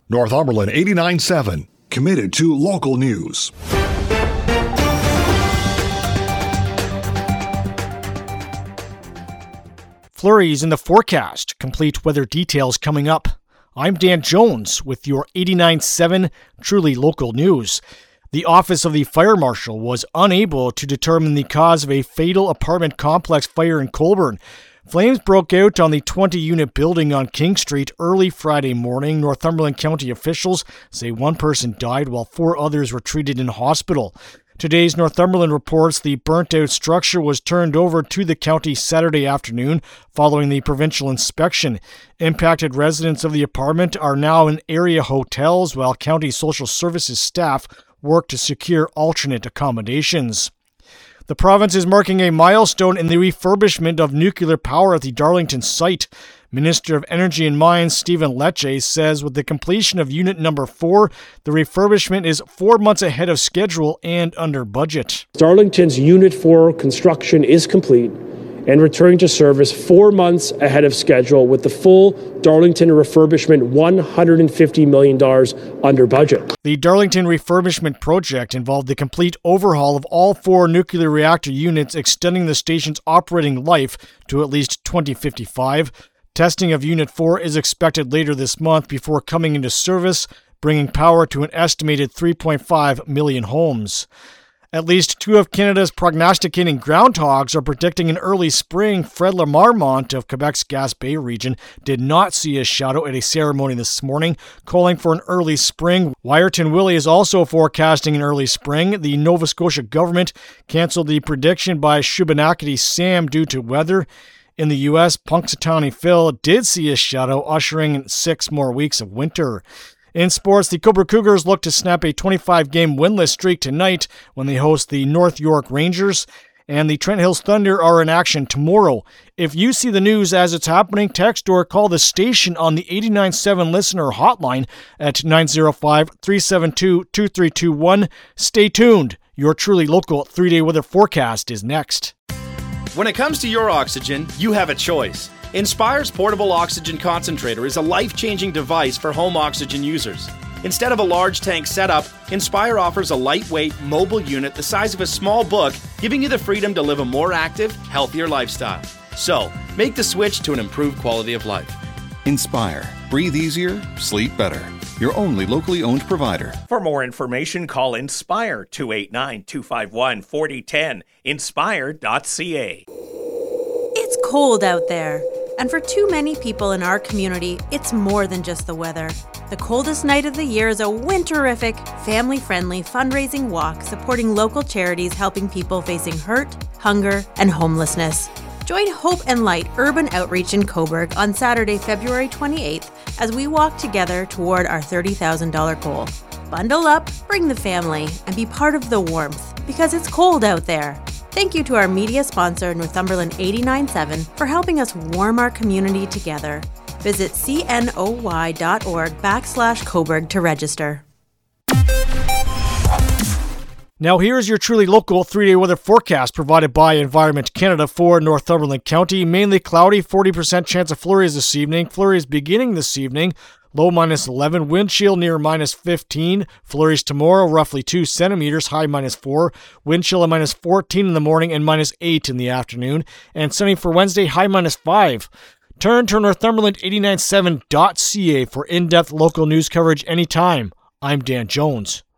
Northumberland 89.7, committed to local news. Flurries in the forecast. Complete weather details coming up. I'm Dan Jones with your 89.7 truly local news. The Office of the Fire Marshal was unable to determine the cause of a fatal apartment complex fire in Colborne. Flames broke out on the 20-unit building on King Street early Friday morning. Northumberland County officials say one person died while 4 others were treated in hospital. Today's Northumberland reports the burnt-out structure was turned over to the county Saturday afternoon following the provincial inspection. Impacted residents of the apartment are now in area hotels while county social services staff work to secure alternate accommodations. The province is marking a milestone in the refurbishment of nuclear power at the Darlington site. Minister of Energy and Mines Stephen Lecce says with the completion of Unit Number 4, the refurbishment is 4 months ahead of schedule and under budget. Darlington's Unit 4 construction is complete and returning to service 4 months ahead of schedule with the full Darlington refurbishment $150 million under budget. The Darlington refurbishment project involved the complete overhaul of all 4 nuclear reactor units, extending the station's operating life to at least 2055. Testing of Unit 4 is expected later this month before coming into service, bringing power to an estimated 3.5 million homes. At least 2 of Canada's prognosticating groundhogs are predicting an early spring. Fred Lamarmont of Quebec's Gaspé region did not see his shadow at a ceremony this morning, calling for an early spring. Wyerton Willie is also forecasting an early spring. The Nova Scotia government canceled the prediction by Shubenacadie Sam due to weather. In the U.S., Punxsutawney Phil did see his shadow, ushering in 6 more weeks of winter. In sports, the Cobourg Cougars look to snap a 25-game winless streak tonight when they host the North York Rangers, and the Trent Hills Thunder are in action tomorrow. If you see the news as it's happening, text or call the station on the 89.7 listener hotline at 905-372-2321. Stay tuned. Your truly local 3-day weather forecast is next. When it comes to your oxygen, you have a choice. Inspire's portable oxygen concentrator is a life-changing device for home oxygen users. Instead of a large tank setup, Inspire offers a lightweight, mobile unit the size of a small book, giving you the freedom to live a more active, healthier lifestyle. So, make the switch to an improved quality of life. Inspire. Breathe easier, sleep better. Your only locally owned provider. For more information, call Inspire 289-251-4010, inspire.ca. It's cold out there. And for too many people in our community, it's more than just the weather. The coldest night of the year is a winterific, family-friendly fundraising walk supporting local charities helping people facing hurt, hunger, and homelessness. Join Hope and Light Urban Outreach in Cobourg on Saturday, February 28th as we walk together toward our $30,000 goal. Bundle up, bring the family, and be part of the warmth because it's cold out there. Thank you to our media sponsor, Northumberland 89.7, for helping us warm our community together. Visit cnoy.org/Cobourg to register. Now here's your truly local 3-day weather forecast provided by Environment Canada for Northumberland County. Mainly cloudy, 40% chance of flurries this evening. Flurries beginning this evening. Low -11, wind chill near -15. Flurries tomorrow, roughly 2 centimeters, high -4. Wind chill at -14 in the morning and -8 in the afternoon. And sunny for Wednesday, high -5. Turn to Northumberland897.ca for in-depth local news coverage anytime. I'm Dan Jones.